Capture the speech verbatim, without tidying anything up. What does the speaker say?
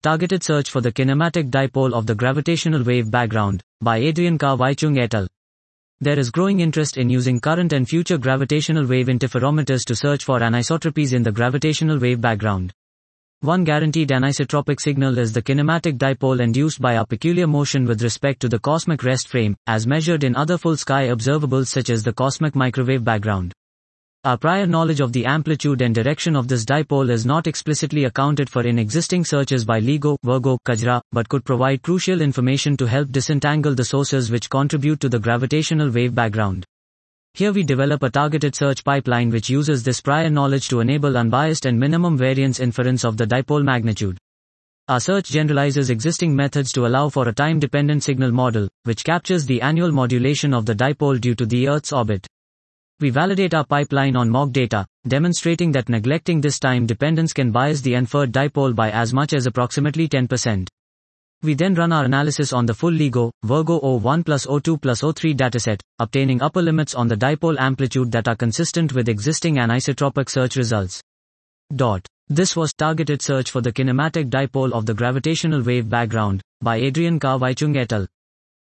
Targeted Search for the Kinematic Dipole of the Gravitational Wave Background, by Adrian Ka-Wai-Chung et al. There is growing interest in using current and future gravitational wave interferometers to search for anisotropies in the gravitational wave background. One guaranteed anisotropic signal is the kinematic dipole induced by our peculiar motion with respect to the cosmic rest frame, as measured in other full-sky observables such as the cosmic microwave background. Our prior knowledge of the amplitude and direction of this dipole is not explicitly accounted for in existing searches by LIGO, Virgo, CAJRA, but could provide crucial information to help disentangle the sources which contribute to the gravitational wave background. Here we develop a targeted search pipeline which uses this prior knowledge to enable unbiased and minimum variance inference of the dipole magnitude. Our search generalizes existing methods to allow for a time-dependent signal model, which captures the annual modulation of the dipole due to the Earth's orbit. We validate our pipeline on mock data, demonstrating that neglecting this time dependence can bias the inferred dipole by as much as approximately ten percent. We then run our analysis on the full LIGO, Virgo O one plus O two plus O three dataset, obtaining upper limits on the dipole amplitude that are consistent with existing anisotropic search results. Dot. This was Targeted Search for the Kinematic Dipole of the Gravitational Wave Background, by Adrian Ka-Wai-Chung et al.